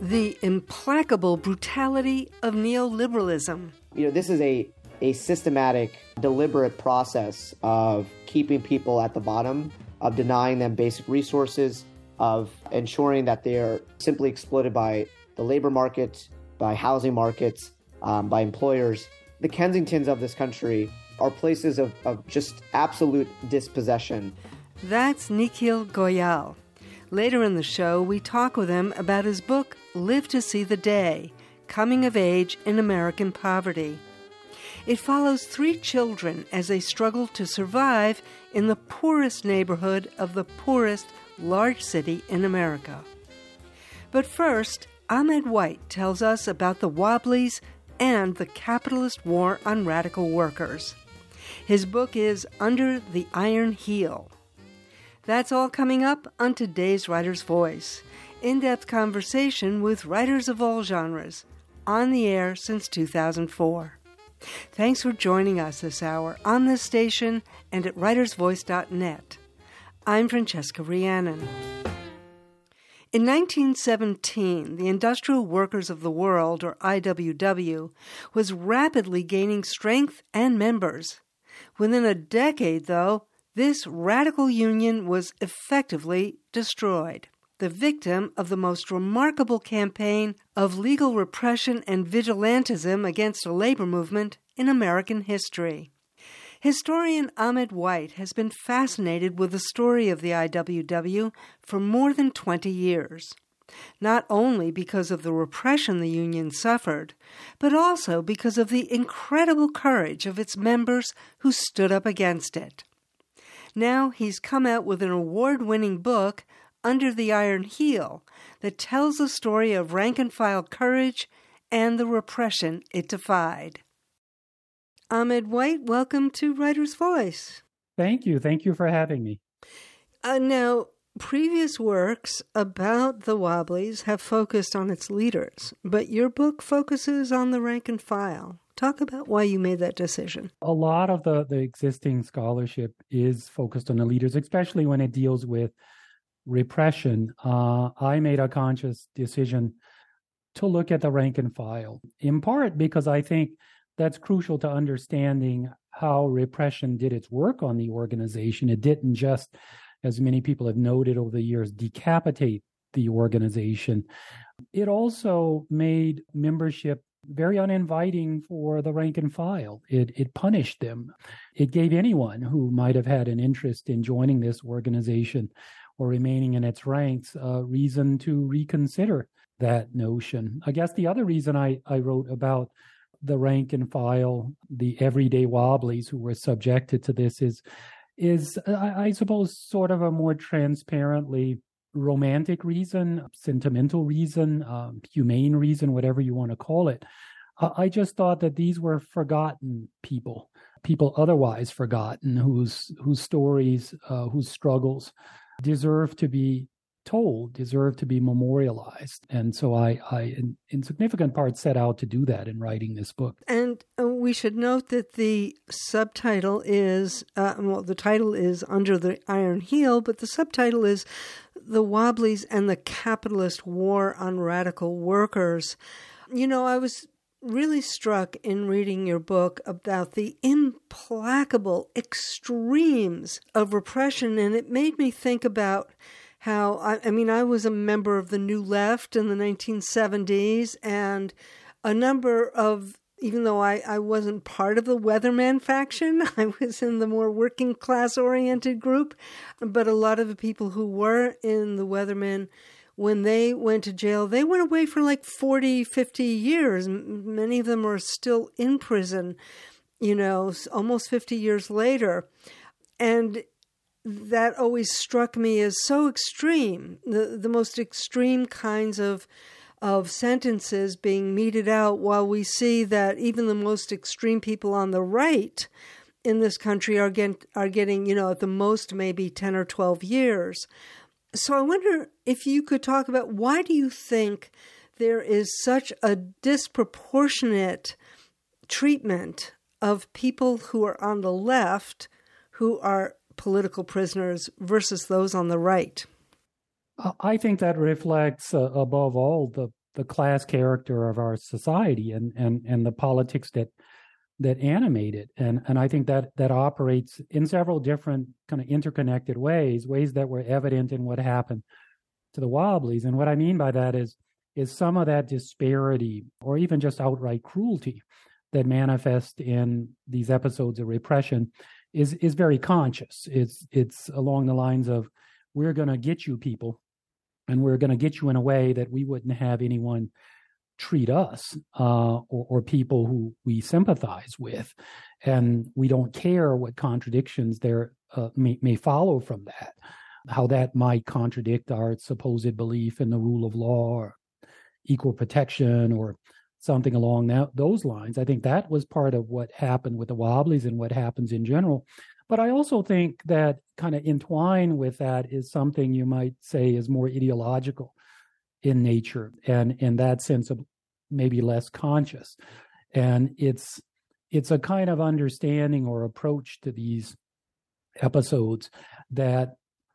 The implacable brutality of neoliberalism. This is a systematic, deliberate process of keeping people at the bottom, of denying them basic resources, of ensuring that they are simply exploited by the labor market, by housing markets, by employers. The Kensingtons of this country are places of just absolute dispossession. That's Nikhil Goyal. Later in the show, we talk with him about his book, Live to See the Day, Coming of Age in American Poverty. It follows 3 children as they struggle to survive in the poorest neighborhood of the poorest large city in America. But first, Ahmed White tells us about the Wobblies and the capitalist war on radical workers. His book is Under the Iron Heel. That's all coming up on today's Writer's Voice. In-depth conversation with writers of all genres, on the air since 2004. Thanks for joining us this hour on this station and at writersvoice.net. I'm Francesca Rhiannon. In 1917, the Industrial Workers of the World, or IWW, was rapidly gaining strength and members. Within a decade, though, this radical union was effectively destroyed, the victim of the most remarkable campaign of legal repression and vigilantism against a labor movement in American history. Historian Ahmed White has been fascinated with the story of the IWW for more than 20 years, not only because of the repression the union suffered, but also because of the incredible courage of its members who stood up against it. Now he's come out with an award-winning book, Under the Iron Heel, that tells the story of rank-and-file courage and the repression it defied. Ahmed White, welcome to Writer's Voice. Thank you. Thank you for having me. Now, previous works about the Wobblies have focused on its leaders, but your book focuses on the rank and file. Talk about why you made that decision. A lot of the existing scholarship is focused on the leaders, especially when it deals with repression. I made a conscious decision to look at the rank and file, in part because I think that's crucial to understanding how repression did its work on the organization. It didn't just, as many people have noted over the years, decapitate the organization. It also made membership very uninviting for the rank and file. It punished them. It gave anyone who might have had an interest in joining this organization or remaining in its ranks a reason to reconsider that notion. I guess the other reason I wrote about the rank and file, the everyday Wobblies who were subjected to this is I suppose sort of a more transparently romantic reason, sentimental reason, humane reason, whatever you want to call it. I just thought that these were forgotten people otherwise forgotten, whose stories, whose struggles deserve to be told, deserve to be memorialized. And so I in significant part, set out to do that in writing this book. And we should note that the subtitle is, the title is Under the Iron Heel, but the subtitle is The Wobblies and the Capitalist War on Radical Workers. I was really struck in reading your book about the implacable extremes of repression, and it made me think about how, I was a member of the New Left in the 1970s, and a number of, even though I wasn't part of the Weatherman faction, I was in the more working class oriented group, but a lot of the people who were in the Weathermen, when they went to jail, they went away for like 40, 50 years. Many of them are still in prison, almost 50 years later. And that always struck me as so extreme, the most extreme kinds of sentences being meted out, while we see that even the most extreme people on the right in this country are getting, at the most maybe 10 or 12 years. So I wonder if you could talk about, why do you think there is such a disproportionate treatment of people who are on the left, who are political prisoners, versus those on the right? I think that reflects, above all, the class character of our society and the politics that animate it. And I think that operates in several different kind of interconnected ways that were evident in what happened to the Wobblies. And what I mean by that is some of that disparity or even just outright cruelty that manifests in these episodes of repression is very conscious. It's along the lines of, we're going to get you people, and we're going to get you in a way that we wouldn't have anyone treat us or people who we sympathize with. And we don't care what contradictions there may follow from that, how that might contradict our supposed belief in the rule of law or equal protection or something along those lines. I think that was part of what happened with the Wobblies and what happens in general. But I also think that kind of entwined with that is something you might say is more ideological in nature, and in that sense of maybe less conscious. And it's a kind of understanding or approach to these episodes that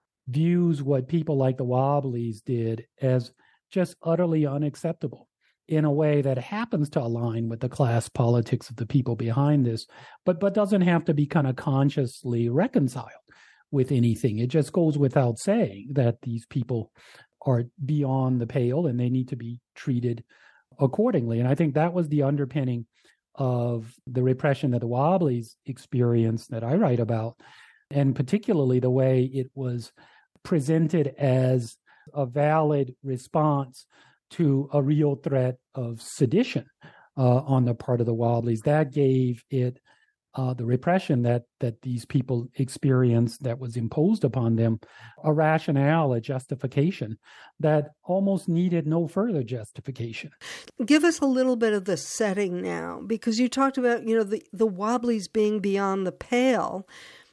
views what people like the Wobblies did as just utterly unacceptable in a way that happens to align with the class politics of the people behind this, but doesn't have to be kind of consciously reconciled with anything. It just goes without saying that these people are beyond the pale and they need to be treated accordingly. And I think that was the underpinning of the repression that the Wobblies experienced that I write about, and particularly the way it was presented as a valid response to a real threat of sedition on the part of the Wobblies. That gave it the repression that these people experienced, that was imposed upon them, a rationale, a justification that almost needed no further justification. Give us a little bit of the setting now, because you talked about, the Wobblies being beyond the pale.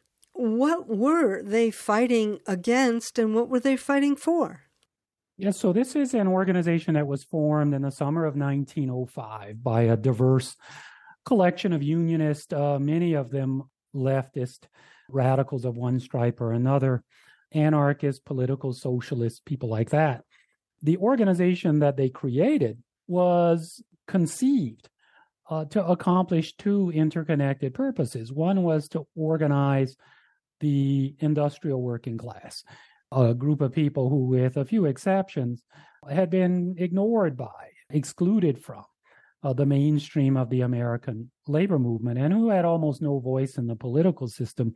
What were they fighting against and what were they fighting for? Yes, so this is an organization that was formed in the summer of 1905 by a diverse collection of unionists, many of them leftist radicals of one stripe or another, anarchists, political socialists, people like that. The organization that they created was conceived to accomplish two interconnected purposes. One was to organize the industrial working class, a group of people who, with a few exceptions, had been ignored by, excluded from the mainstream of the American labor movement, and who had almost no voice in the political system.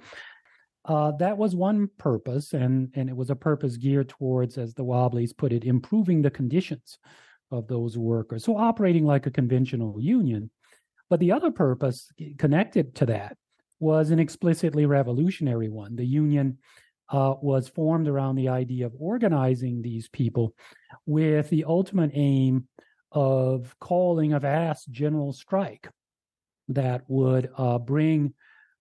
That was one purpose, and it was a purpose geared towards, as the Wobblies put it, improving the conditions of those workers, so operating like a conventional union. But the other purpose connected to that was an explicitly revolutionary one. The union was formed around the idea of organizing these people with the ultimate aim of calling a vast general strike that would bring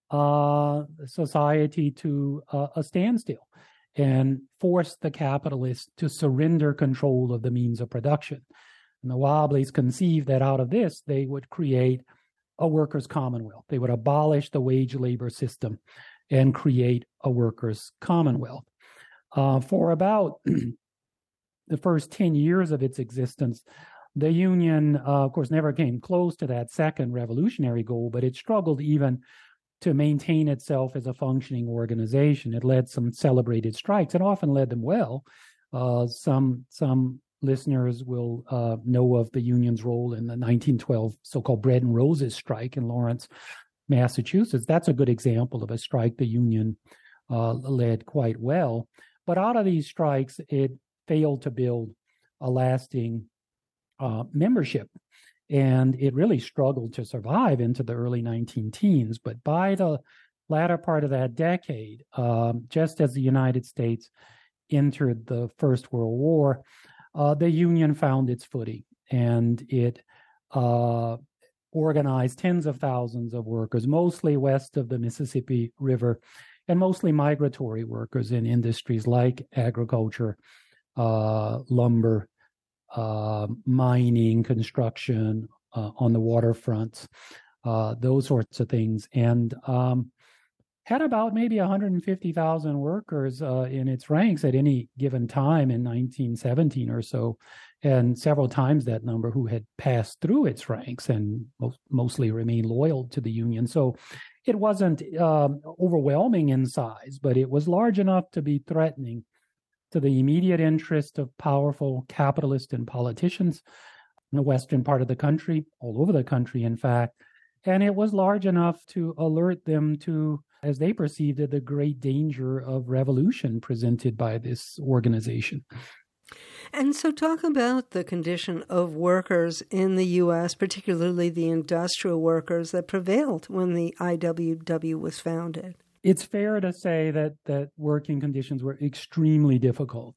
society to a standstill and force the capitalists to surrender control of the means of production. And the Wobblies conceived that out of this, they would create a workers' commonwealth. They would abolish the wage labor system and create a workers' commonwealth. For about the first 10 years of its existence, the union, of course, never came close to that second revolutionary goal, but it struggled even to maintain itself as a functioning organization. It led some celebrated strikes and often led them well. Some listeners will know of the union's role in the 1912 so-called Bread and Roses strike in Lawrence, Massachusetts. That's a good example of a strike the union led quite well. But out of these strikes, it failed to build a lasting membership. And it really struggled to survive into the early 19-teens. But by the latter part of that decade, just as the United States entered the First World War, the union found its footing, and it organized tens of thousands of workers, mostly west of the Mississippi River, and mostly migratory workers in industries like agriculture, lumber, mining, construction, on the waterfronts, those sorts of things. And had about maybe 150,000 workers in its ranks at any given time in 1917 or so, and several times that number who had passed through its ranks and mostly remained loyal to the Union. So it wasn't overwhelming in size, but it was large enough to be threatening to the immediate interest of powerful capitalists and politicians in the western part of the country, all over the country, in fact. And it was large enough to alert them to, as they perceived it, the great danger of revolution presented by this organization. And so talk about the condition of workers in the U.S., particularly the industrial workers that prevailed when the IWW was founded. It's fair to say that working conditions were extremely difficult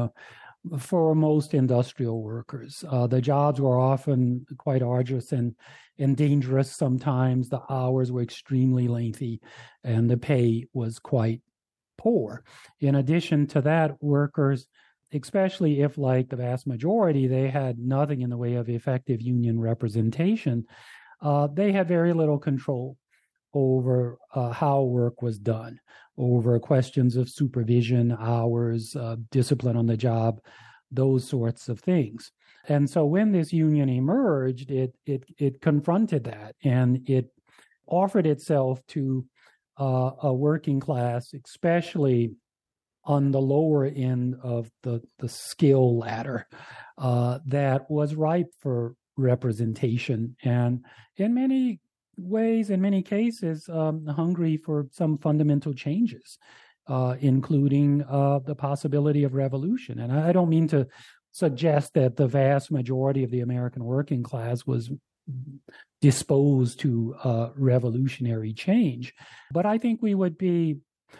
for most industrial workers. The jobs were often quite arduous and dangerous sometimes. The hours were extremely lengthy, and the pay was quite poor. In addition to that, workers, especially if, like the vast majority, they had nothing in the way of effective union representation, they had very little control over how work was done, over questions of supervision, hours, discipline on the job, those sorts of things. And so when this union emerged, it confronted that, and it offered itself to a working class, especially on the lower end of the skill ladder, that was ripe for representation, and in many ways, in many cases, hungry for some fundamental changes, including the possibility of revolution. And I don't mean to suggest that the vast majority of the American working class was disposed to revolutionary change, but I think we'd be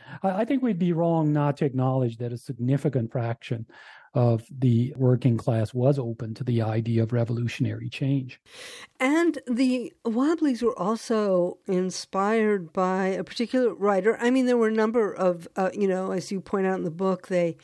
wrong not to acknowledge that a significant fraction of the working class was open to the idea of revolutionary change. And the Wobblies were also inspired by a particular writer. I mean, there were a number of, as you point out in the book, they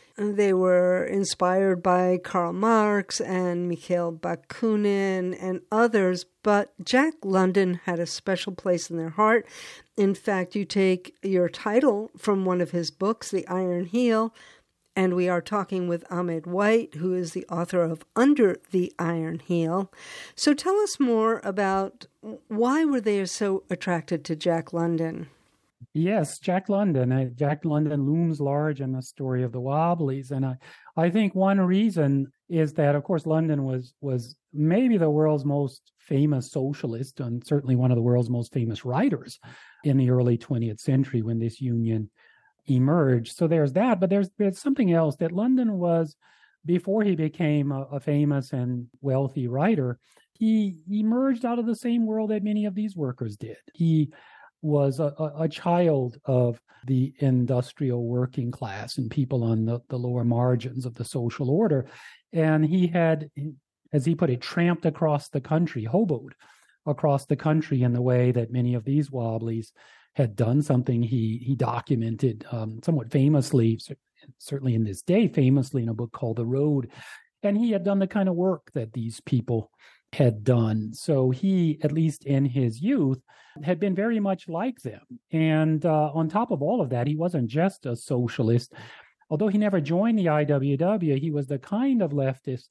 were inspired by Karl Marx and Mikhail Bakunin and others, but Jack London had a special place in their heart. In fact, you take your title from one of his books, The Iron Heel, and we are talking with Ahmed White, who is the author of Under the Iron Heel. So tell us more about why were they so attracted to Jack London? Yes, Jack London. Jack London looms large in the story of the Wobblies. And I think one reason is that, of course, London was maybe the world's most famous socialist and certainly one of the world's most famous writers in the early 20th century when this union emerged. So there's that, but there's something else, that London was, before he became a famous and wealthy writer, he emerged out of the same world that many of these workers did. He was a child of the industrial working class and people on the lower margins of the social order. And he had, as he put it, tramped across the country, hoboed across the country in the way that many of these Wobblies had done, something he documented somewhat famously, certainly in this day, famously in a book called The Road. And he had done the kind of work that these people had done. So he, at least in his youth, had been very much like them. And on top of all of that, he wasn't just a socialist. Although he never joined the IWW, he was the kind of leftist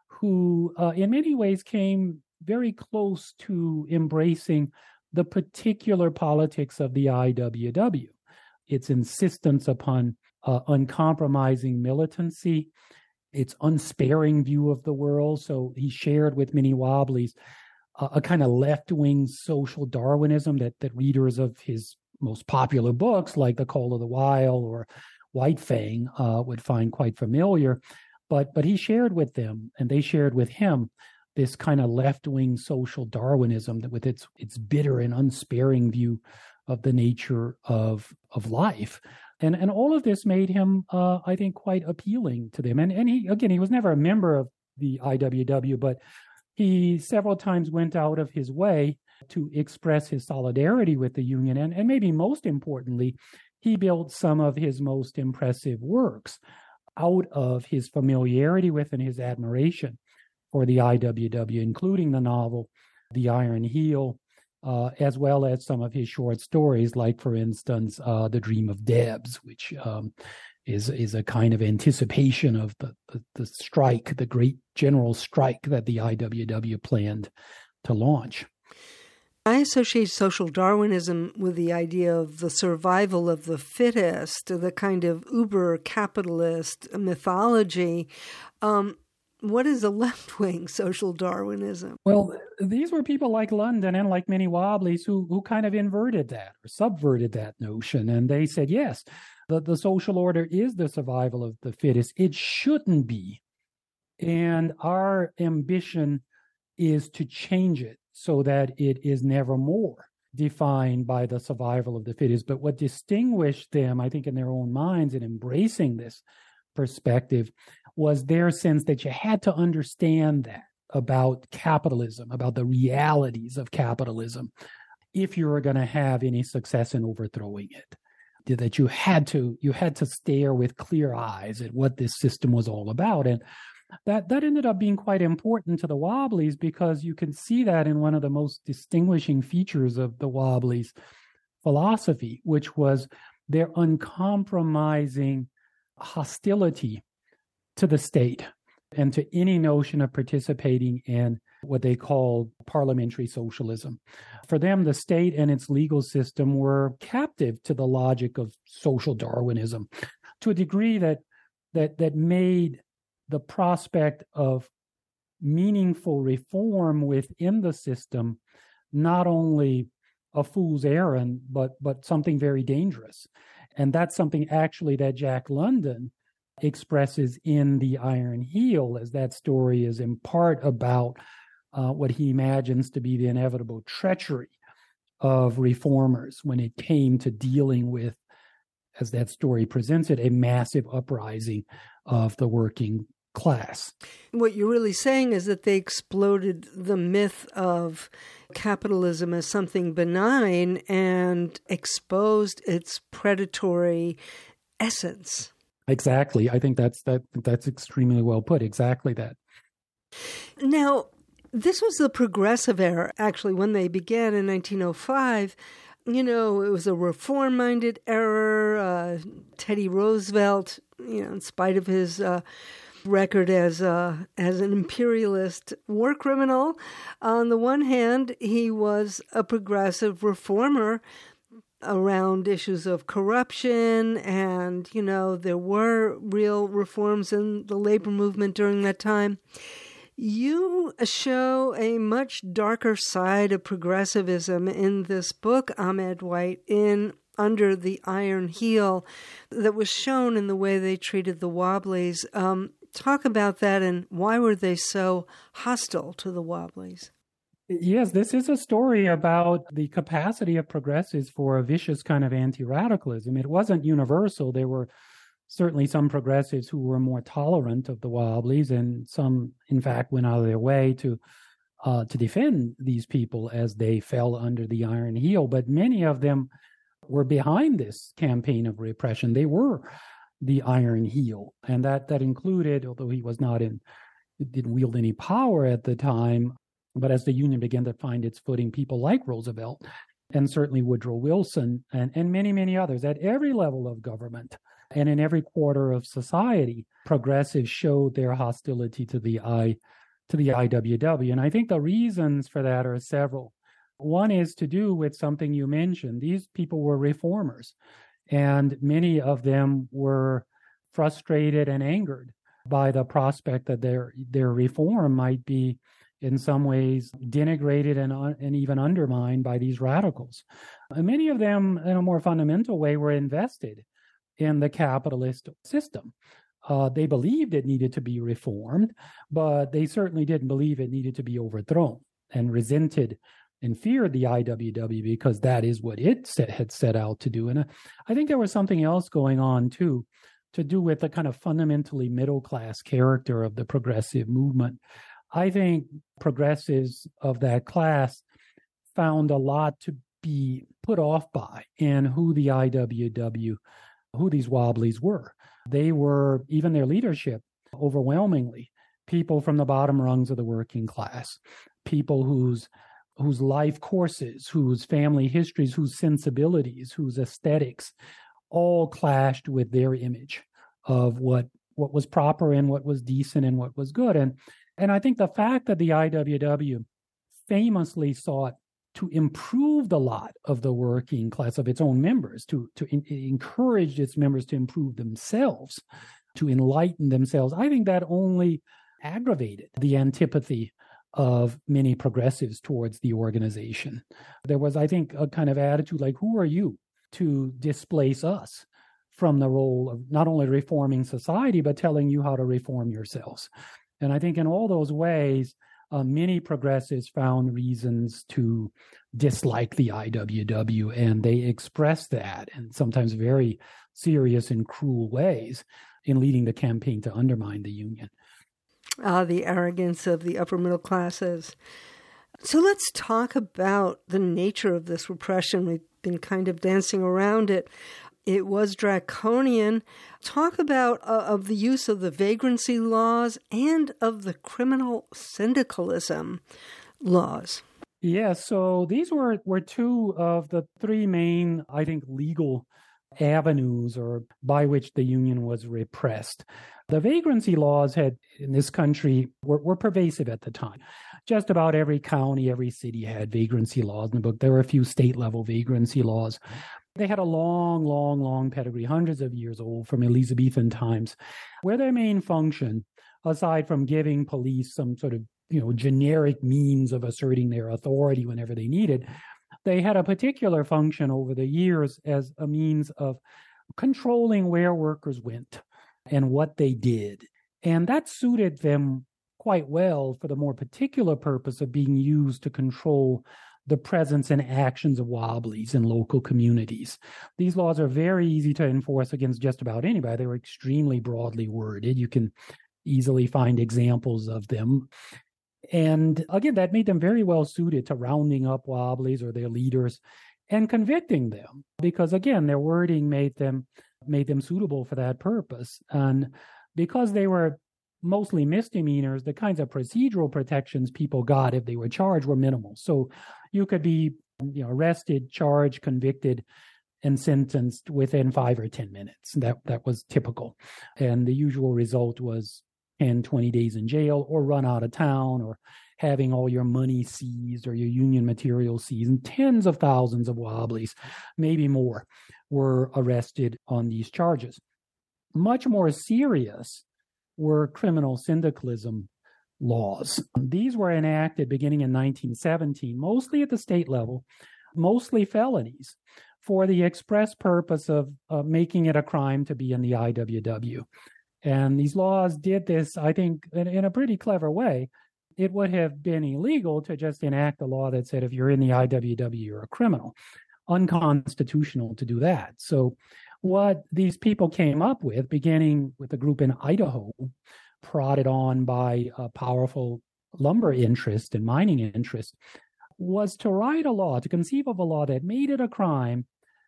who, in many ways, came very close to embracing the particular politics of the IWW, its insistence upon uncompromising militancy, its unsparing view of the world. So he shared with many Wobblies a kind of left-wing social Darwinism that readers of his most popular books, like The Call of the Wild or White Fang, would find quite familiar. But he shared with them, and they shared with him, this kind of left-wing social Darwinism that with its bitter and unsparing view of the nature of life. And all of this made him, I think, quite appealing to them. And he was never a member of the IWW, but he several times went out of his way to express his solidarity with the union. And maybe most importantly, he built some of his most impressive works out of his familiarity with and his admiration for the IWW, including the novel The Iron Heel as well as some of his short stories, like, for instance, The Dream of Debs, which is a kind of anticipation of the strike, the great general strike that the IWW planned to launch. I associate social Darwinism with the idea of the survival of the fittest, the kind of uber-capitalist mythology. What is a left-wing social Darwinism? Well, these were people like London and like many Wobblies who kind of inverted that or subverted that notion. And they said, yes, the social order is the survival of the fittest. It shouldn't be. And our ambition is to change it so that it is never more defined by the survival of the fittest. But what distinguished them, I think, in their own minds in embracing this perspective was their sense that you had to understand that about capitalism, about the realities of capitalism, if you were going to have any success in overthrowing it. That you had to stare with clear eyes at what this system was all about. And that ended up being quite important to the Wobblies, because you can see that in one of the most distinguishing features of the Wobblies' philosophy, which was their uncompromising hostility to the state and to any notion of participating in what they called parliamentary socialism. For them, the state and its legal system were captive to the logic of social Darwinism to a degree that made the prospect of meaningful reform within the system not only a fool's errand, but something very dangerous. And that's something actually that Jack London expresses in The Iron Heel, as that story is in part about what he imagines to be the inevitable treachery of reformers when it came to dealing with, as that story presents it, a massive uprising of the working class. What you're really saying is that they exploded the myth of capitalism as something benign and exposed its predatory essence. Exactly. I think that's extremely well put. Exactly that. Now, this was the progressive era, actually, when they began in 1905. You know, it was a reform-minded era. Teddy Roosevelt, in spite of his record as an imperialist war criminal, on the one hand, he was a progressive reformer around issues of corruption, and, there were real reforms in the labor movement during that time. You show a much darker side of progressivism in this book, Ahmed White, in Under the Iron Heel, that was shown in the way they treated the Wobblies. Talk about that, and why were they so hostile to the Wobblies? Yes, this is a story about the capacity of progressives for a vicious kind of anti-radicalism. It wasn't universal. There were certainly some progressives who were more tolerant of the Wobblies, and some, in fact, went out of their way to defend these people as they fell under the Iron Heel. But many of them were behind this campaign of repression. They were the Iron Heel, and that included, although he was didn't wield any power at the time, but as the Union began to find its footing, people like Roosevelt and certainly Woodrow Wilson and many, many others at every level of government and in every quarter of society, progressives showed their hostility to the IWW. And I think the reasons for that are several. One is to do with something you mentioned. These people were reformers, and many of them were frustrated and angered by the prospect that their reform might be in some ways denigrated and even undermined by these radicals. And many of them, in a more fundamental way, were invested in the capitalist system. They believed it needed to be reformed, but they certainly didn't believe it needed to be overthrown, and resented and feared the IWW because that is what it had set out to do. And I think there was something else going on, too, to do with the kind of fundamentally middle-class character of the progressive movement. I think progressives of that class found a lot to be put off by in who the IWW, who these Wobblies were. They were, even their leadership, overwhelmingly people from the bottom rungs of the working class, people whose whose life courses, whose family histories, whose sensibilities, whose aesthetics all clashed with their image of what was proper and what was decent and what was good. And I think the fact that the IWW famously sought to improve the lot of the working class, of its own members, to encourage its members to improve themselves, to enlighten themselves, I think that only aggravated the antipathy of many progressives towards the organization. There was, I think, a kind of attitude like, who are you to displace us from the role of not only reforming society, but telling you how to reform yourselves? And I think in all those ways, many progressives found reasons to dislike the IWW, and they expressed that in sometimes very serious and cruel ways in leading the campaign to undermine the union. The arrogance of the upper middle classes. So let's talk about the nature of this repression. We've been kind of dancing around it. It was draconian. Talk about of the use of the vagrancy laws and of the criminal syndicalism laws. Yeah, so these were two of the three main, I think, legal avenues or by which the union was repressed. The vagrancy laws had in this country were pervasive at the time. Just about every county, every city had vagrancy laws in the book. There were a few state-level vagrancy laws. They had a long, long, long pedigree, hundreds of years old from Elizabethan times, where their main function, aside from giving police some sort of generic means of asserting their authority whenever they needed, they had a particular function over the years as a means of controlling where workers went and what they did. And that suited them quite well for the more particular purpose of being used to control the presence and actions of Wobblies in local communities. These laws are very easy to enforce against just about anybody. They were extremely broadly worded. You can easily find examples of them. And again, that made them very well suited to rounding up Wobblies or their leaders and convicting them, because again, their wording made them suitable for that purpose. And because they were mostly misdemeanors, the kinds of procedural protections people got if they were charged were minimal. So you could be arrested, charged, convicted, and sentenced within 5 or 10 minutes. That was typical. And the usual result was 10, 20 days in jail, or run out of town, or having all your money seized or your union material seized. And tens of thousands of Wobblies, maybe more, were arrested on these charges. Much more serious were criminal syndicalism laws. These were enacted beginning in 1917, mostly at the state level, mostly felonies, for the express purpose of making it a crime to be in the IWW. And these laws did this, I think, in a pretty clever way. It would have been illegal to just enact a law that said if you're in the IWW, you're a criminal. Unconstitutional to do that. So what these people came up with, beginning with a group in Idaho, prodded on by a powerful lumber interest and mining interest, was to write a law, to conceive of a law that made it a crime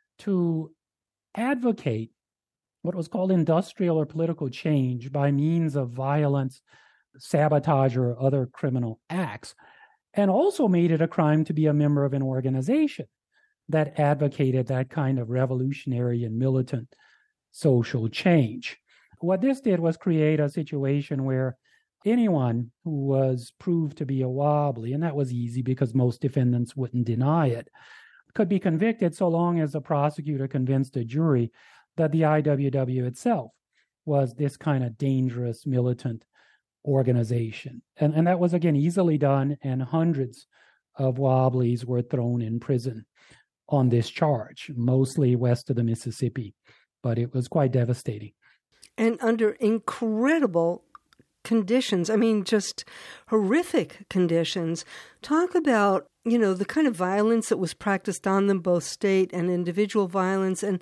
to advocate what was called industrial or political change by means of violence, sabotage, or other criminal acts, and also made it a crime to be a member of an organization that advocated that kind of revolutionary and militant social change. What this did was create a situation where anyone who was proved to be a Wobbly, and that was easy because most defendants wouldn't deny it, could be convicted so long as the prosecutor convinced a jury that the IWW itself was this kind of dangerous militant organization. And that was, again, easily done, and hundreds of Wobblies were thrown in prison on this charge, mostly west of the Mississippi. But it was quite devastating. And under incredible conditions, I mean, just horrific conditions. Talk about, the kind of violence that was practiced on them, both state and individual violence, and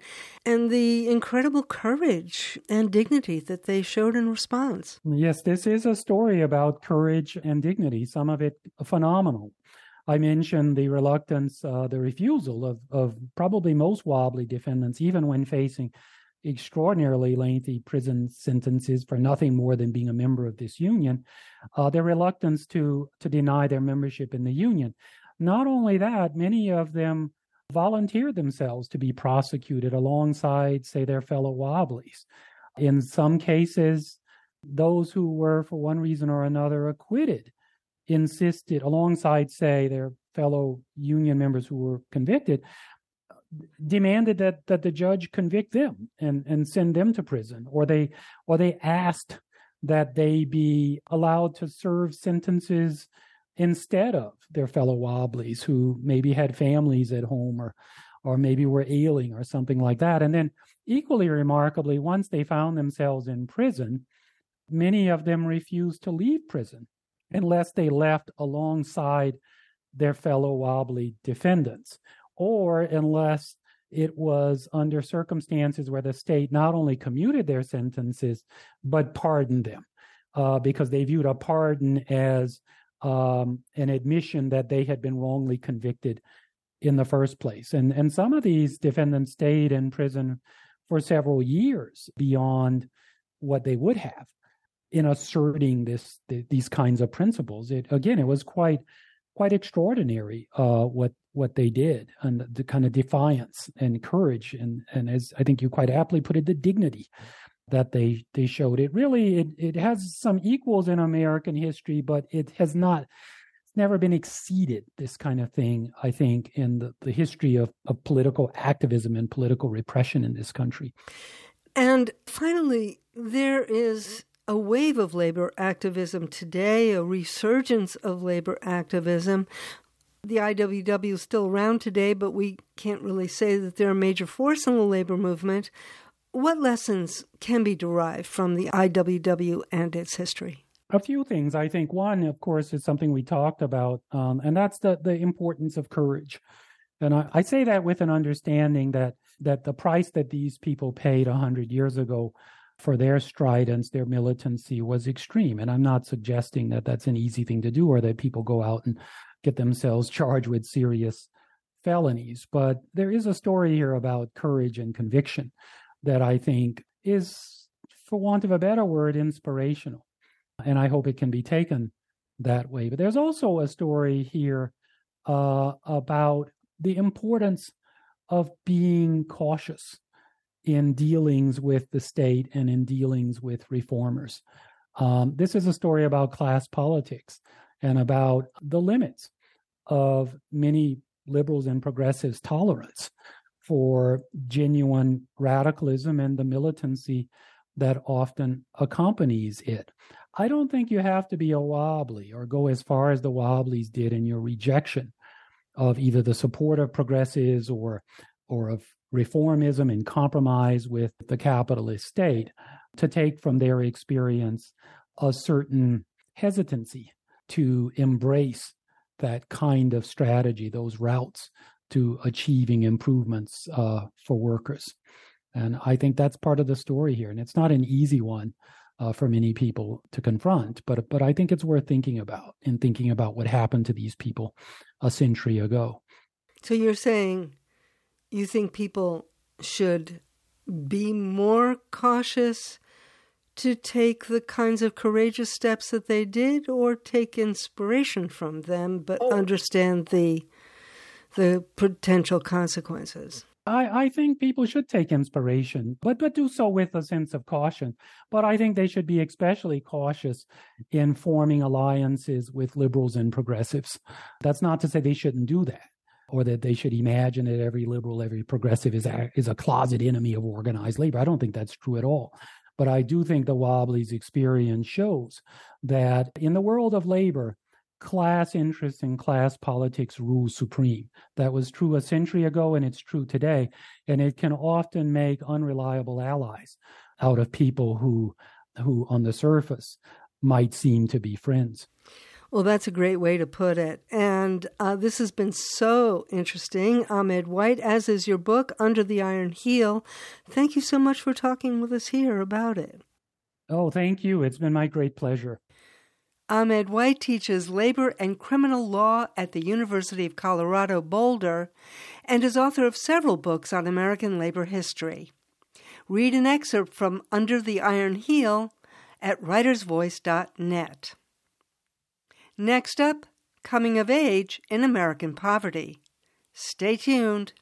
the incredible courage and dignity that they showed in response. Yes, this is a story about courage and dignity, some of it phenomenal. I mentioned the reluctance, the refusal of probably most Wobbly defendants, even when facing extraordinarily lengthy prison sentences for nothing more than being a member of this union, their reluctance to deny their membership in the union. Not only that, many of them volunteered themselves to be prosecuted alongside, say, their fellow Wobblies. In some cases, those who were, for one reason or another, acquitted insisted, alongside, say, their fellow union members who were convicted, demanded that the judge convict them and send them to prison, or they asked that they be allowed to serve sentences instead of their fellow Wobblies who maybe had families at home or maybe were ailing or something like that. And then equally remarkably, once they found themselves in prison, many of them refused to leave prison unless they left alongside their fellow Wobbly defendants, or unless it was under circumstances where the state not only commuted their sentences, but pardoned them, because they viewed a pardon as an admission that they had been wrongly convicted in the first place. And some of these defendants stayed in prison for several years beyond what they would have in asserting these kinds of principles. It was quite extraordinary what they did, and the kind of defiance and courage and as I think you quite aptly put it, the dignity that they showed. It has some equals in American history, but it's never been exceeded, this kind of thing, I think, in the history of political activism and political repression in this country. And finally, there is a wave of labor activism today, a resurgence of labor activism. The IWW is still around today, but we can't really say that they're a major force in the labor movement. What lessons can be derived from the IWW and its history? A few things. I think one, of course, is something we talked about, and that's the importance of courage. And I say that with an understanding that the price that these people paid 100 years ago for their stridence, their militancy, was extreme. And I'm not suggesting that that's an easy thing to do or that people go out and get themselves charged with serious felonies. But there is a story here about courage and conviction that I think is, for want of a better word, inspirational. And I hope it can be taken that way. But there's also a story here about the importance of being cautious in dealings with the state and in dealings with reformers. This is a story about class politics and about the limits of many liberals and progressives' tolerance for genuine radicalism and the militancy that often accompanies it. I don't think you have to be a Wobbly or go as far as the Wobblies did in your rejection of either the support of progressives or of reformism and compromise with the capitalist state to take from their experience a certain hesitancy to embrace that kind of strategy, those routes to achieving improvements for workers. And I think that's part of the story here. And it's not an easy one for many people to confront, but I think it's worth thinking about in thinking about what happened to these people a century ago. So you're saying you think people should be more cautious to take the kinds of courageous steps that they did, or take inspiration from them, but understand the potential consequences? I think people should take inspiration, but do so with a sense of caution. But I think they should be especially cautious in forming alliances with liberals and progressives. That's not to say they shouldn't do that, or that they should imagine that every liberal, every progressive is a closet enemy of organized labor. I don't think that's true at all. But I do think the Wobblies' experience shows that in the world of labor, class interests and class politics rule supreme. That was true a century ago, and it's true today. And it can often make unreliable allies out of people who on the surface might seem to be friends. Well, that's a great way to put it. And this has been so interesting, Ahmed White, as is your book, Under the Iron Heel. Thank you so much for talking with us here about it. Oh, thank you. It's been my great pleasure. Ahmed White teaches labor and criminal law at the University of Colorado Boulder and is author of several books on American labor history. Read an excerpt from Under the Iron Heel at writersvoice.net. Next up, Coming of Age in American Poverty. Stay tuned.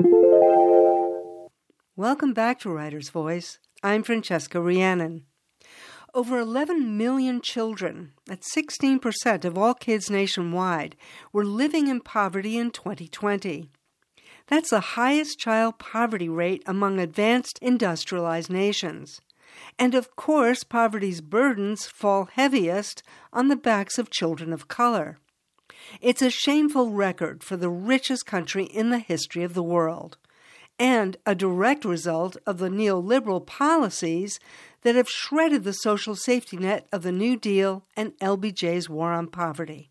Welcome back to Writer's Voice. I'm Francesca Rhiannon. Over 11 million children, that's 16% of all kids nationwide, were living in poverty in 2020. That's the highest child poverty rate among advanced industrialized nations. And of course, poverty's burdens fall heaviest on the backs of children of color. It's a shameful record for the richest country in the history of the world, and a direct result of the neoliberal policies that have shredded the social safety net of the New Deal and LBJ's war on poverty.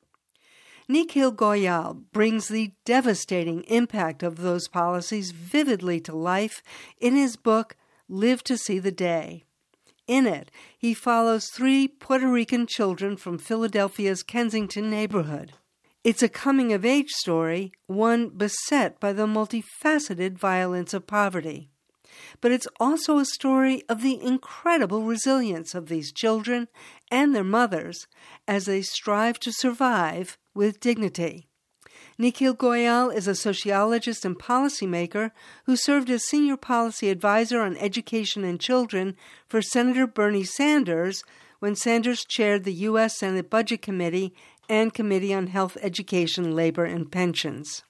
Nikhil Goyal brings the devastating impact of those policies vividly to life in his book, Live to See the Day. In it, he follows 3 Puerto Rican children from Philadelphia's Kensington neighborhood. It's a coming-of-age story, one beset by the multifaceted violence of poverty. But it's also a story of the incredible resilience of these children and their mothers as they strive to survive with dignity. Nikhil Goyal is a sociologist and policymaker who served as senior policy advisor on education and children for Senator Bernie Sanders when Sanders chaired the U.S. Senate Budget Committee and Committee on Health, Education, Labor, and Pensions.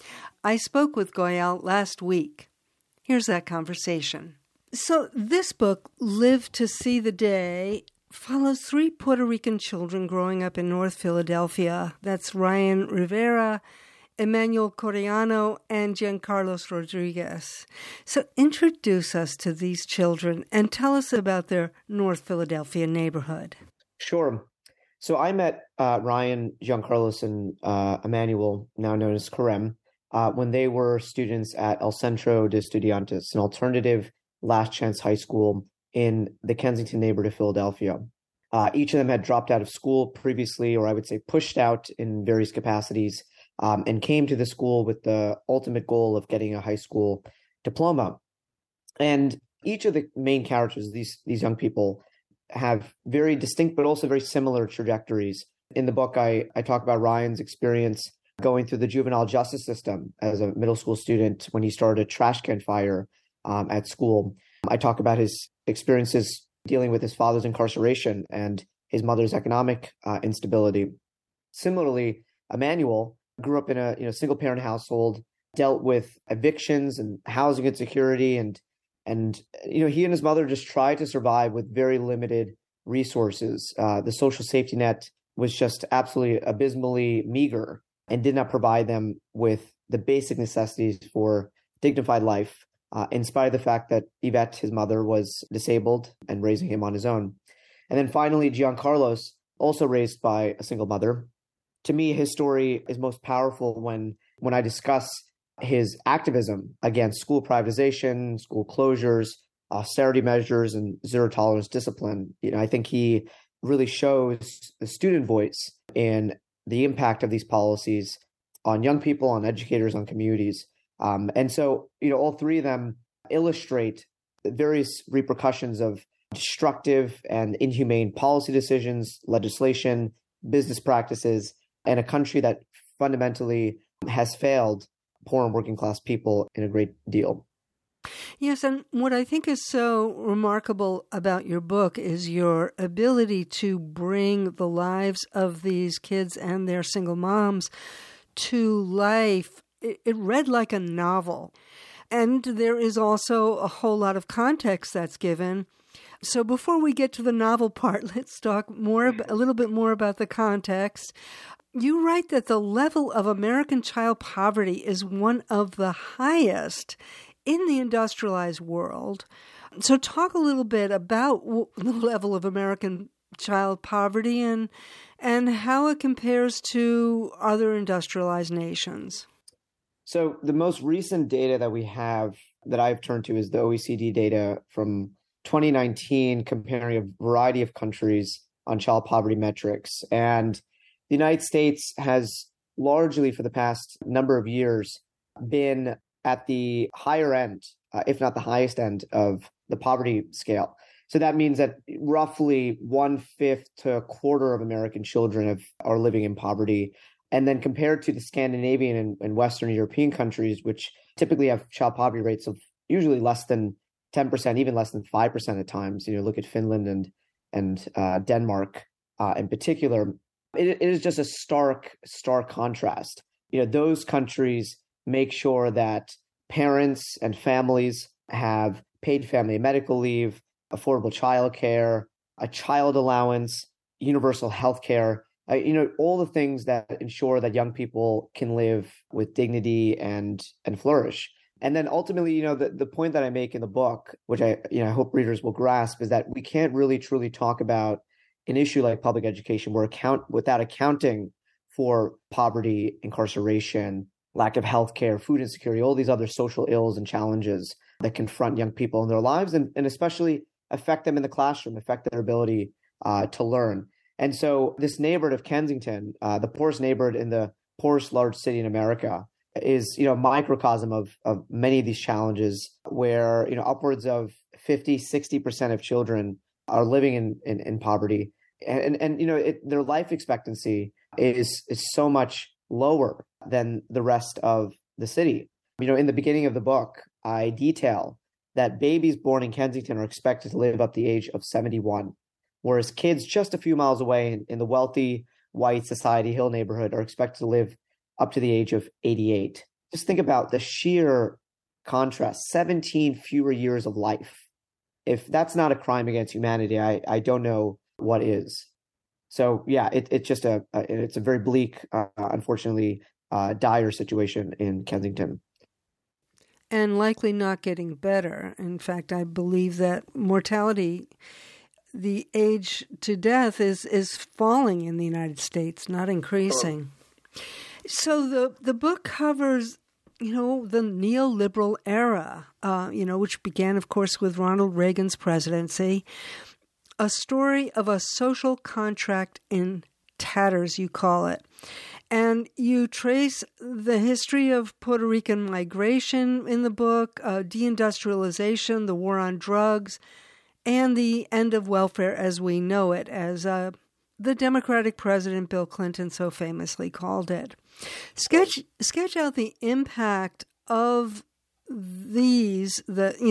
I spoke with Goyal last week. Here's that conversation. So this book, Live to See the Day, follows 3 Puerto Rican children growing up in North Philadelphia. That's Ryan Rivera, Emmanuel Coriano, and Giancarlos Rodriguez. So introduce us to these children and tell us about their North Philadelphia neighborhood. Sure. So I met Ryan, Giancarlos, and Emmanuel, now known as Carem, when they were students at El Centro de Estudiantes, an alternative last chance high school in the Kensington neighborhood of Philadelphia. Each of them had dropped out of school previously, or I would say pushed out in various capacities, and came to the school with the ultimate goal of getting a high school diploma. And each of the main characters, these young people, have very distinct but also very similar trajectories. In the book, I talk about Ryan's experience going through the juvenile justice system as a middle school student when he started a trash can fire at school. I talk about his experiences dealing with his father's incarceration and his mother's economic instability. Similarly, Emmanuel grew up in a single-parent household, dealt with evictions and housing insecurity, and he and his mother just tried to survive with very limited resources. The social safety net was just absolutely abysmally meager and did not provide them with the basic necessities for dignified life, in spite of the fact that Yvette, his mother, was disabled and raising him on his own. And then finally, Giancarlos, also raised by a single mother. To me, his story is most powerful when I discuss his activism against school privatization, school closures, austerity measures, and zero-tolerance discipline. I think he really shows the student voice in the impact of these policies on young people, on educators, on communities. And so, all 3 of them illustrate the various repercussions of destructive and inhumane policy decisions, legislation, business practices, and a country that fundamentally has failed poor and working class people in a great deal. Yes, and what I think is so remarkable about your book is your ability to bring the lives of these kids and their single moms to life. It read like a novel. And there is also a whole lot of context that's given. So before we get to the novel part, let's talk a little bit more about the context. You write that the level of American child poverty is one of the highest in the industrialized world. So talk a little bit about the level of American child poverty and how it compares to other industrialized nations. So the most recent data that we have that I've turned to is the OECD data from 2019, comparing a variety of countries on child poverty metrics. And the United States has largely for the past number of years been at the higher end, if not the highest end of the poverty scale. So that means that roughly 1/5 to a quarter of American children are living in poverty. And then compared to the Scandinavian and Western European countries, which typically have child poverty rates of usually less than 10%, even less than 5% at times. Look at Finland and Denmark in particular. It is just a stark contrast. Those countries make sure that parents and families have paid family and medical leave, affordable childcare, a child allowance, universal health care, all the things that ensure that young people can live with dignity and flourish. And then ultimately, the point that I make in the book, which I hope readers will grasp, is that we can't really truly talk about an issue like public education without accounting for poverty, incarceration, lack of healthcare, food insecurity, all these other social ills and challenges that confront young people in their lives and especially affect them in the classroom, affect their ability to learn. And so this neighborhood of Kensington, the poorest neighborhood in the poorest large city in America, is a microcosm of many of these challenges where upwards of 50-60% of children are living in poverty, and their life expectancy is so much lower than the rest of the city. In the beginning of the book, I detail that babies born in Kensington are expected to live up to the age of 71, whereas kids just a few miles away in the wealthy white Society Hill neighborhood are expected to live up to the age of 88. Just think about the sheer contrast, 17 fewer years of life. If that's not a crime against humanity, I don't know what is. So yeah, it's just it's a very bleak, unfortunately, dire situation in Kensington. And likely not getting better. In fact, I believe that mortality, the age to death is falling in the United States, not increasing. So the book covers, the neoliberal era, which began, of course, with Ronald Reagan's presidency, a story of a social contract in tatters, you call it. And you trace the history of Puerto Rican migration in the book, deindustrialization, the war on drugs, and the end of welfare as we know it, as the Democratic President Bill Clinton so famously called it. Sketch out the impact of these,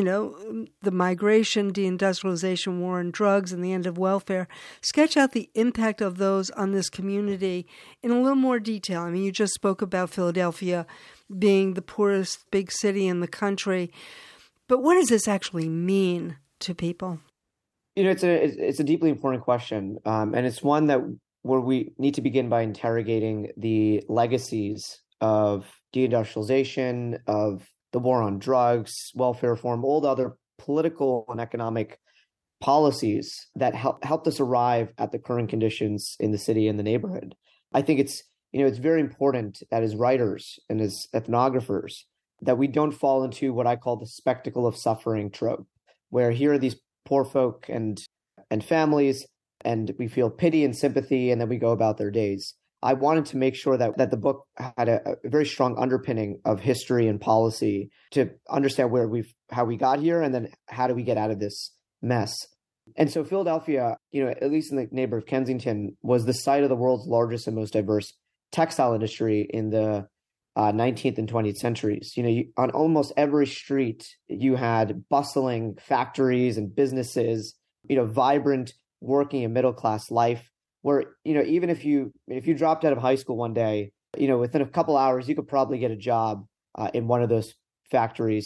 the migration, deindustrialization, war on drugs, and the end of welfare. Sketch out the impact of those on this community in a little more detail. I mean, you just spoke about Philadelphia being the poorest big city in the country, but what does this actually mean to people? It's a deeply important question, and it's one where we need to begin by interrogating the legacies of deindustrialization, of the war on drugs, welfare reform, all the other political and economic policies that helped us arrive at the current conditions in the city and the neighborhood. I think it's very important that as writers and as ethnographers that we don't fall into what I call the spectacle of suffering trope, where here are these poor folk and families, and we feel pity and sympathy, and then we go about their days. I wanted to make sure that the book had a very strong underpinning of history and policy to understand how we got here, and then how do we get out of this mess. And so Philadelphia, at least in the neighborhood of Kensington, was the site of the world's largest and most diverse textile industry in the 19th and 20th centuries. On almost every street, you had bustling factories and businesses, vibrant working and middle class life, where even if you dropped out of high school one day, within a couple hours you could probably get a job in one of those factories,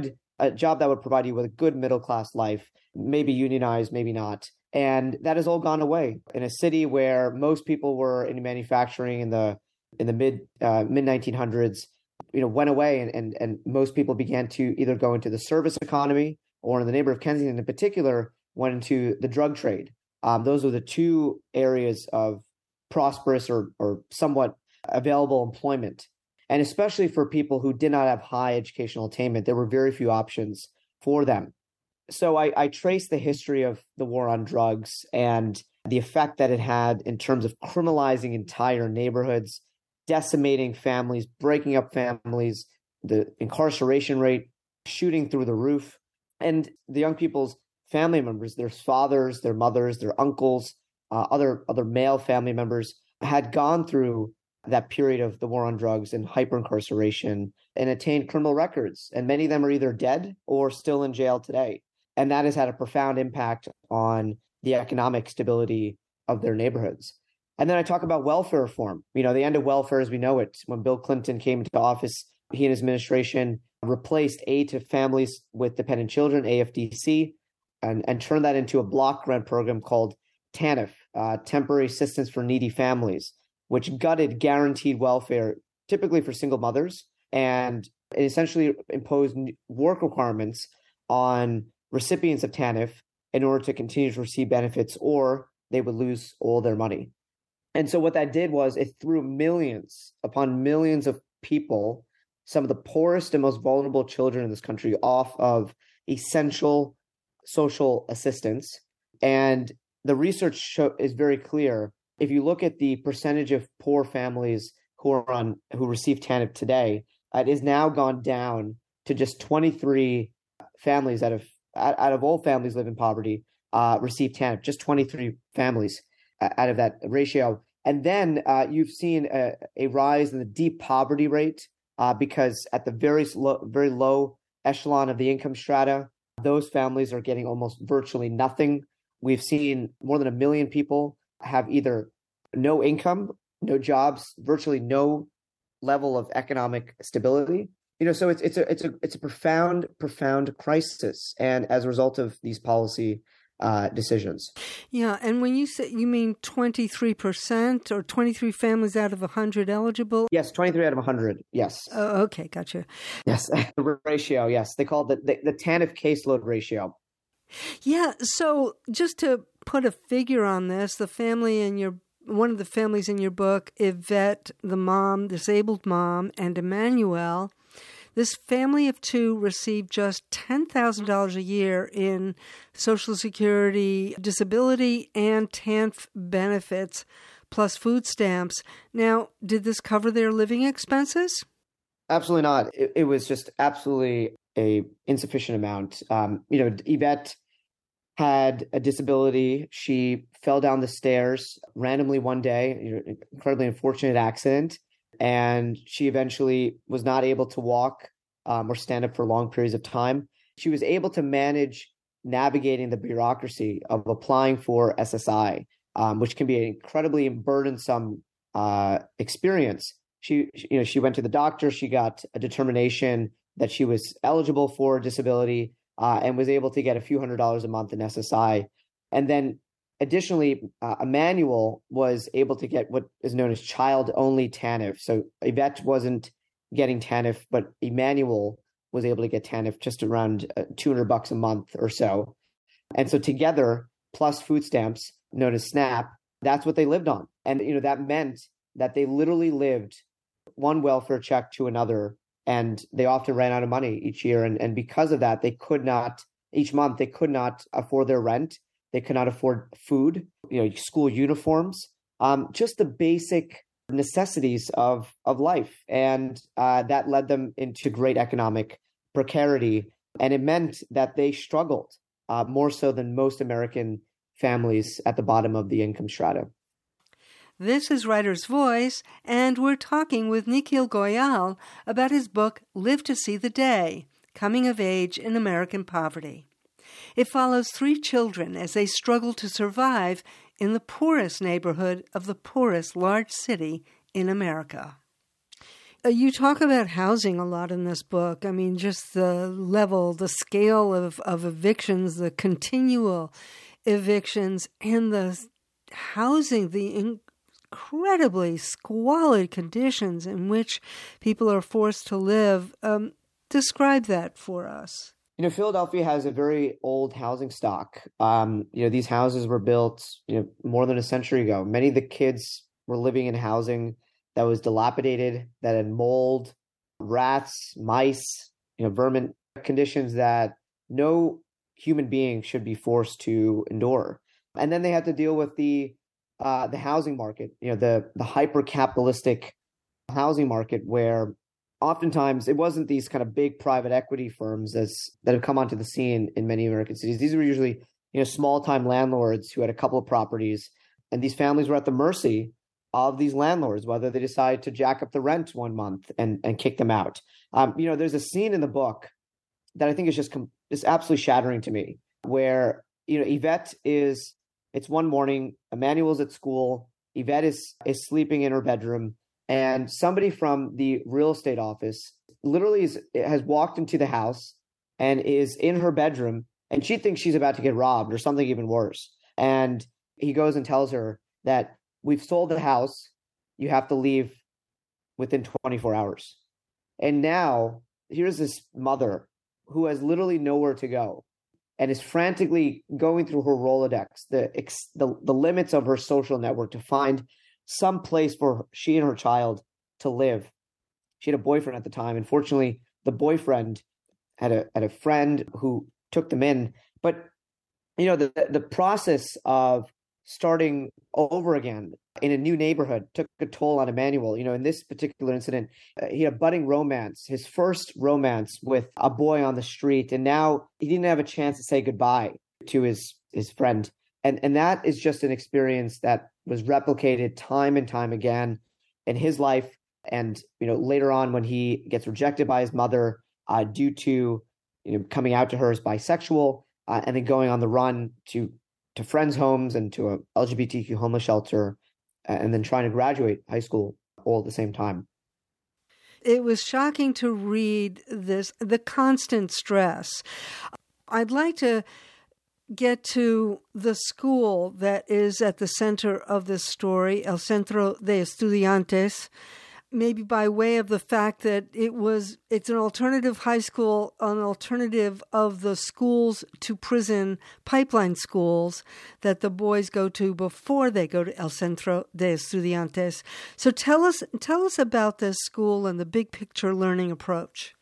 a job that would provide you with a good middle class life, maybe unionized, maybe not. And that has all gone away in a city where most people were in manufacturing in the mid 1900s. Went away, and most people began to either go into the service economy, or in the neighborhood of Kensington in particular, went into the drug trade. Those are the two areas of prosperous or somewhat available employment. And especially for people who did not have high educational attainment, there were very few options for them. So I traced the history of the war on drugs and the effect that it had in terms of criminalizing entire neighborhoods, decimating families, breaking up families, the incarceration rate shooting through the roof, and the young people's family members, their fathers, their mothers, their uncles, other male family members had gone through that period of the war on drugs and hyperincarceration and attained criminal records. And many of them are either dead or still in jail today. And that has had a profound impact on the economic stability of their neighborhoods. And then I talk about welfare reform. The end of welfare as we know it. When Bill Clinton came into office, he and his administration replaced aid to families with dependent children, AFDC, and turned that into a block grant program called TANF, Temporary Assistance for Needy Families, which gutted guaranteed welfare, typically for single mothers, and it essentially imposed work requirements on recipients of TANF in order to continue to receive benefits, or they would lose all their money. And so what that did was it threw millions upon millions of people, some of the poorest and most vulnerable children in this country, off of essential social assistance. And the research is very clear. If you look at the percentage of poor families who receive TANF today, it has now gone down to just 23 families out of all families live in poverty receive TANF. Just 23 families out of that ratio. And then you've seen a rise in the deep poverty rate because at the very low echelon of the income strata, those families are getting almost virtually nothing. We've seen more than 1 million people have either no income, no jobs, virtually no level of economic stability. So it's a profound crisis, and as a result of these policy decisions. Yeah, and when you say, you mean 23% or 23 families out of 100 eligible? Yes, 23 out of 100. Yes. Oh, okay, gotcha. Yes, the ratio. Yes, they call it the TANF caseload ratio. Yeah. So just to put a figure on this, one of the families in your book, Yvette, the mom, disabled mom, and Emmanuel, this family of two received just $10,000 a year in Social Security, disability, and TANF benefits, plus food stamps. Now, did this cover their living expenses? Absolutely not. It was just absolutely a insufficient amount. Yvette had a disability. She fell down the stairs randomly one day, incredibly unfortunate accident. And she eventually was not able to walk or stand up for long periods of time. She was able to manage navigating the bureaucracy of applying for SSI, which can be an incredibly burdensome experience. She went to the doctor. She got a determination that she was eligible for disability and was able to get a few $100s a month in SSI. And then additionally, Emmanuel was able to get what is known as child-only TANF. So Yvette wasn't getting TANF, but Emmanuel was able to get TANF just around $200 a month or so. And so together, plus food stamps, known as SNAP, that's what they lived on. And that meant that they literally lived one welfare check to another, and they often ran out of money each year. And because of that, each month, they could not afford their rent. They could not afford food, school uniforms, just the basic necessities of life. And that led them into great economic precarity. And it meant that they struggled more so than most American families at the bottom of the income strata. This is Writer's Voice, and we're talking with Nikhil Goyal about his book, Live to See the Day, Coming of Age in American Poverty. It follows 3 children as they struggle to survive in the poorest neighborhood of the poorest large city in America. You talk about housing a lot in this book. I mean, just the level, the scale of evictions, the continual evictions, and the housing, the incredibly squalid conditions in which people are forced to live. Describe that for us. Philadelphia has a very old housing stock. These houses were built, more than a century ago. Many of the kids were living in housing that was dilapidated, that had mold, rats, mice, vermin, conditions that no human being should be forced to endure. And then they had to deal with the housing market, the hyper-capitalistic housing market where oftentimes it wasn't these kind of big private equity firms that have come onto the scene in many American cities. These were usually, small time landlords who had a couple of properties, and these families were at the mercy of these landlords, whether they decide to jack up the rent one month and kick them out. There's a scene in the book that I think is just absolutely shattering to me, where Yvette it's one morning, Emmanuel's at school, Yvette is sleeping in her bedroom, and somebody from the real estate office literally has walked into the house and is in her bedroom, and she thinks she's about to get robbed or something even worse. And he goes and tells her that we've sold the house, you have to leave within 24 hours. And now here's this mother who has literally nowhere to go and is frantically going through her Rolodex, the limits of her social network to find some place for she and her child to live. She had a boyfriend at the time. Unfortunately, the boyfriend had a friend who took them in. But the process of starting over again in a new neighborhood took a toll on Emmanuel. In this particular incident, he had a budding romance, his first romance with a boy on the street. And now he didn't have a chance to say goodbye to his friend. And that is just an experience that was replicated time and time again in his life. And, later on when he gets rejected by his mother due to, coming out to her as bisexual and then going on the run to friends' homes and to a LGBTQ homeless shelter, and then trying to graduate high school all at the same time. It was shocking to read the constant stress. I'd like to get to the school that is at the center of this story, El Centro de Estudiantes, maybe by way of the fact that it's an alternative high school, an alternative of the schools to prison pipeline schools that the boys go to before they go to El Centro de Estudiantes. So tell us about this school and the big picture learning approach.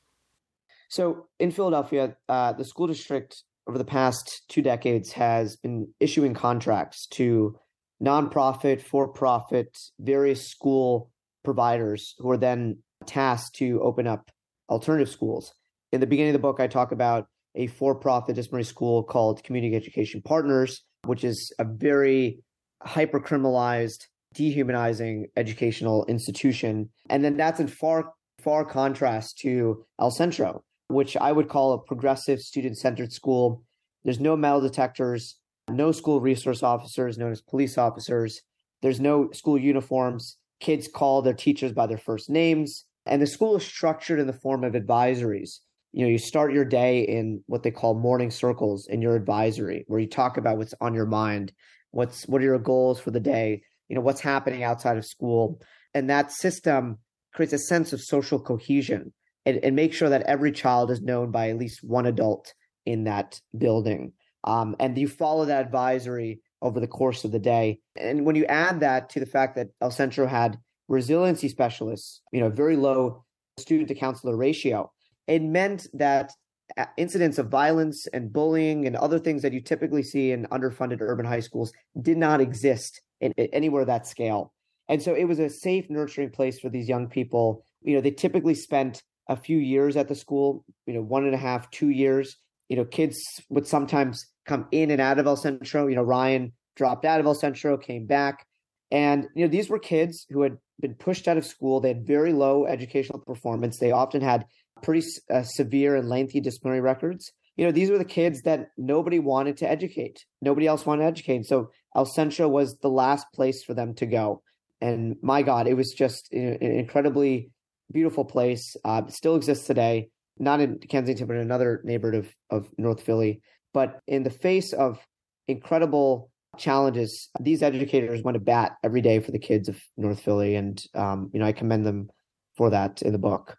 So in Philadelphia, the school district over the past 2 decades has been issuing contracts to nonprofit, for-profit, various school providers who are then tasked to open up alternative schools. In the beginning of the book, I talk about a for-profit disciplinary school called Community Education Partners, which is a very hyper-criminalized, dehumanizing educational institution. And then that's in far contrast to El Centro, which I would call a progressive student-centered school. There's no metal detectors, no school resource officers known as police officers. There's no school uniforms. Kids call their teachers by their first names. And the school is structured in the form of advisories. You start your day in what they call morning circles in your advisory, where you talk about what's on your mind, what are your goals for the day, what's happening outside of school. And that system creates a sense of social cohesion and make sure that every child is known by at least one adult in that building. And you follow that advisory over the course of the day. And when you add that to the fact that El Centro had resiliency specialists, very low student to counselor ratio, it meant that incidents of violence and bullying and other things that you typically see in underfunded urban high schools did not exist anywhere of that scale. And so it was a safe, nurturing place for these young people. They typically spent a few years at the school, 1.5, 2 years. Kids would sometimes come in and out of El Centro. Ryan dropped out of El Centro, came back. And, these were kids who had been pushed out of school. They had very low educational performance. They often had pretty severe and lengthy disciplinary records. These were the kids that nobody wanted to educate. Nobody else wanted to educate. And so El Centro was the last place for them to go. And my God, it was just an incredibly beautiful place. It still exists today, not in Kensington, but in another neighborhood of North Philly. But in the face of incredible challenges, these educators went to bat every day for the kids of North Philly. And, I commend them for that in the book.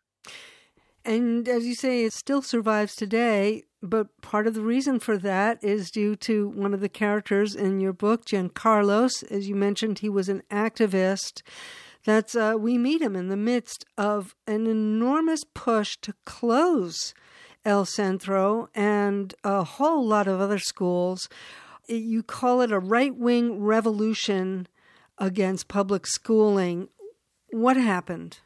And as you say, it still survives today. But part of the reason for that is due to one of the characters in your book, Giancarlos. As you mentioned, he was an activist. We meet him in the midst of an enormous push to close El Centro and a whole lot of other schools. You call it a right-wing revolution against public schooling. What happened?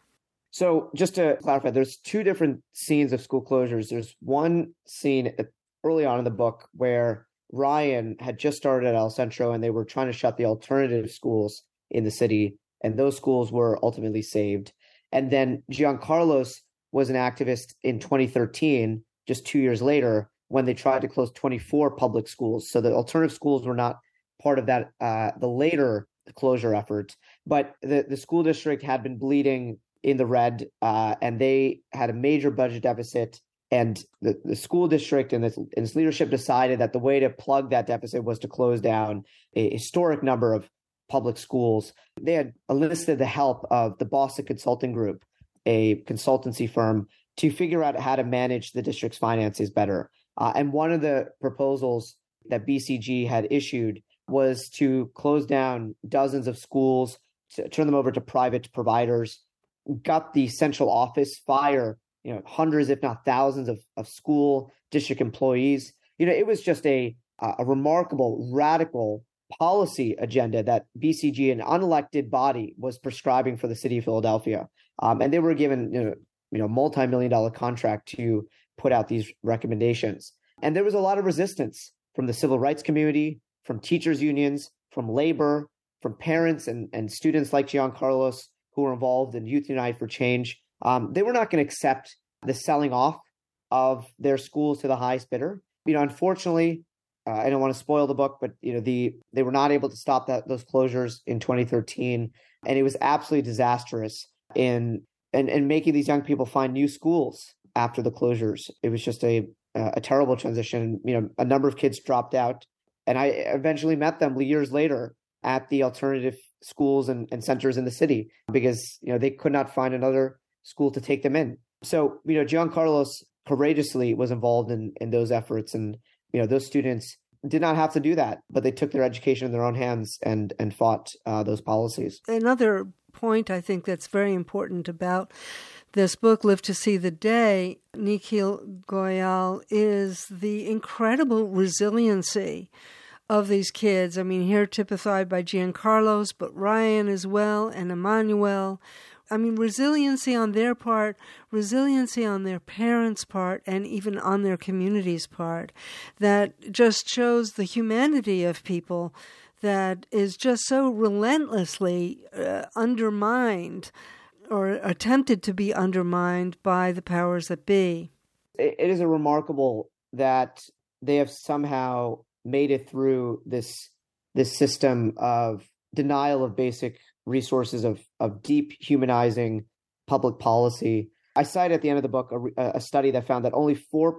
So just to clarify, there's two different scenes of school closures. There's one scene early on in the book where Ryan had just started at El Centro and they were trying to shut the alternative schools in the city, and those schools were ultimately saved. And then Giancarlos was an activist in 2013, just 2 years later, when they tried to close 24 public schools. So the alternative schools were not part of that, the later closure effort. But the school district had been bleeding in the red, and they had a major budget deficit. And the school district and its leadership decided that the way to plug that deficit was to close down a historic number of public schools. They had enlisted the help of the Boston Consulting Group, a consultancy firm, to figure out how to manage the district's finances better. And one of the proposals that BCG had issued was to close down dozens of schools, to turn them over to private providers, got the central office, fire hundreds, if not thousands of school district employees. It was just a remarkable, radical policy agenda that BCG, an unelected body, was prescribing for the city of Philadelphia. And they were given multi-million-dollar contract to put out these recommendations. And there was a lot of resistance from the civil rights community, from teachers unions, from labor, from parents and students like Giancarlos who were involved in Youth Unite for Change. They were not going to accept the selling off of their schools to the highest bidder. Unfortunately, I don't want to spoil the book, but they were not able to stop those closures in 2013, and it was absolutely disastrous in making these young people find new schools after the closures. It was just a terrible transition. A number of kids dropped out, and I eventually met them years later at the alternative schools and centers in the city because they could not find another school to take them in. So Giancarlos courageously was involved in those efforts, and those students did not have to do that, but they took their education in their own hands and fought those policies. Another point I think that's very important about this book, Live to See the Day, Nikhil Goyal, is the incredible resiliency of these kids. I mean, here typified by Giancarlos, but Ryan as well, and Emmanuel. I mean, resiliency on their part, resiliency on their parents' part, and even on their community's part, that just shows the humanity of people that is just so relentlessly undermined or attempted to be undermined by the powers that be. It is remarkable that they have somehow made it through this system of denial of basic resources, of deep humanizing public policy. I cite at the end of the book a study that found that only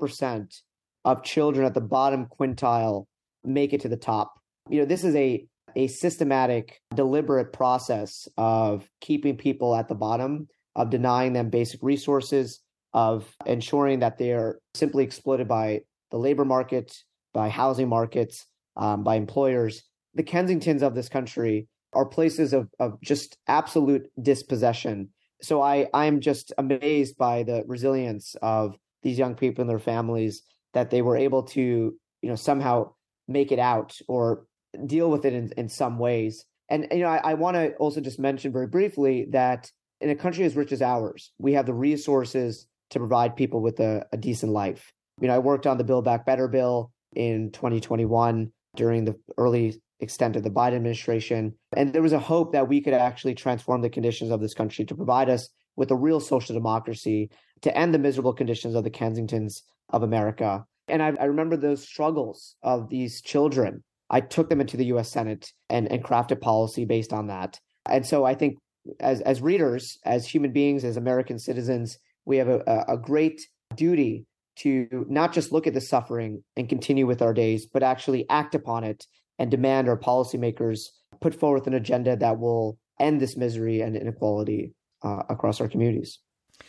4% of children at the bottom quintile make it to the top. This is a systematic, deliberate process of keeping people at the bottom, of denying them basic resources, of ensuring that they're simply exploited by the labor market, by housing markets, by employers. The Kensingtons of this country are places of just absolute dispossession. So I'm just amazed by the resilience of these young people and their families, that they were able to, somehow make it out or deal with it in some ways. And, I want to also just mention very briefly that in a country as rich as ours, we have the resources to provide people with a decent life. I worked on the Build Back Better bill in 2021 during the early extent of the Biden administration. And there was a hope that we could actually transform the conditions of this country to provide us with a real social democracy, to end the miserable conditions of the Kensingtons of America. And I remember those struggles of these children. I took them into the U.S. Senate and crafted policy based on that. And so I think as readers, as human beings, as American citizens, we have a great duty to not just look at the suffering and continue with our days, but actually act upon it and demand our policymakers put forth an agenda that will end this misery and inequality across our communities.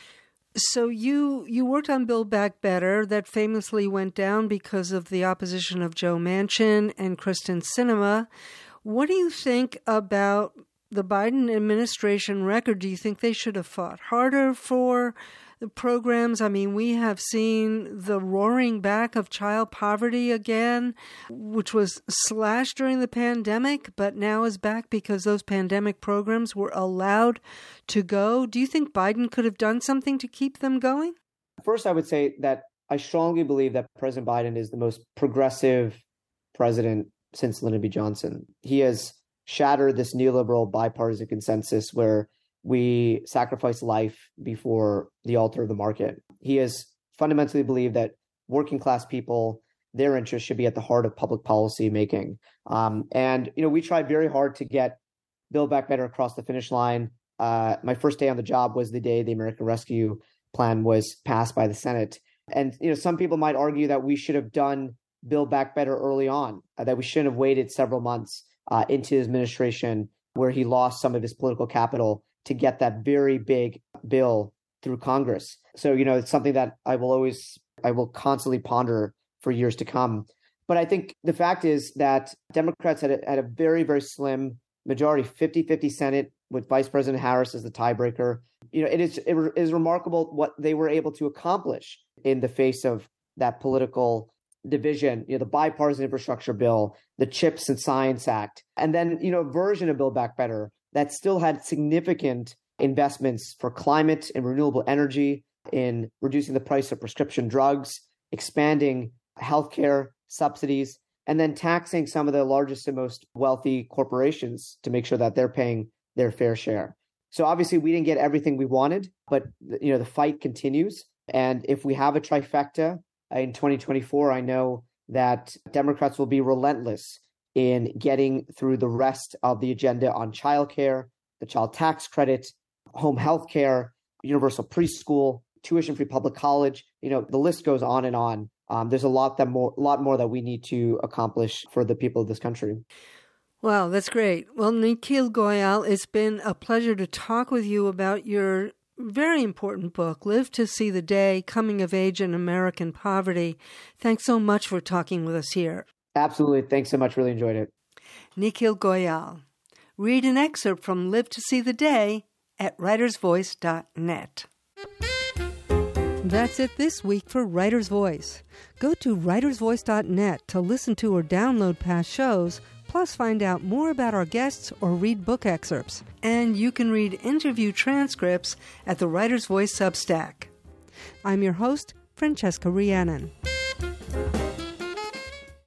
So you worked on Build Back Better, that famously went down because of the opposition of Joe Manchin and Kyrsten Sinema. What do you think about the Biden administration record, do you think they should have fought harder for the programs? I mean, we have seen the roaring back of child poverty again, which was slashed during the pandemic, but now is back because those pandemic programs were allowed to go. Do you think Biden could have done something to keep them going? First, I would say that I strongly believe that President Biden is the most progressive president since Lyndon B. Johnson. He has shattered this neoliberal bipartisan consensus where we sacrifice life before the altar of the market. He has fundamentally believed that working class people, their interests should be at the heart of public policy making. We tried very hard to get Build Back Better across the finish line. My first day on the job was the day the American Rescue Plan was passed by the Senate. And some people might argue that we should have done Build Back Better early on, that we shouldn't have waited several months into his administration where he lost some of his political capital to get that very big bill through Congress. So, it's something that I will constantly ponder for years to come. But I think the fact is that Democrats had a very, very slim majority, 50-50 Senate with Vice President Harris as the tiebreaker. It is remarkable what they were able to accomplish in the face of that political division, the bipartisan infrastructure bill, the CHIPS and Science Act, and then, a version of Build Back Better that still had significant investments for climate and renewable energy, in reducing the price of prescription drugs, expanding healthcare subsidies, and then taxing some of the largest and most wealthy corporations to make sure that they're paying their fair share. So obviously we didn't get everything we wanted, but the fight continues. And if we have a trifecta in 2024, I know that Democrats will be relentless in getting through the rest of the agenda on childcare, the child tax credit, home health care, universal preschool, tuition-free public college. The list goes on and on. There's a lot more that we need to accomplish for the people of this country. Wow, that's great. Well, Nikhil Goyal, it's been a pleasure to talk with you about your very important book, Live to See the Day, Coming of Age in American Poverty. Thanks so much for talking with us here. Absolutely. Thanks so much. Really enjoyed it. Nikhil Goyal. Read an excerpt from Live to See the Day at writersvoice.net. That's it this week for Writer's Voice. Go to writersvoice.net to listen to or download past shows, plus find out more about our guests or read book excerpts. And you can read interview transcripts at the Writer's Voice Substack. I'm your host, Francesca Rhiannon.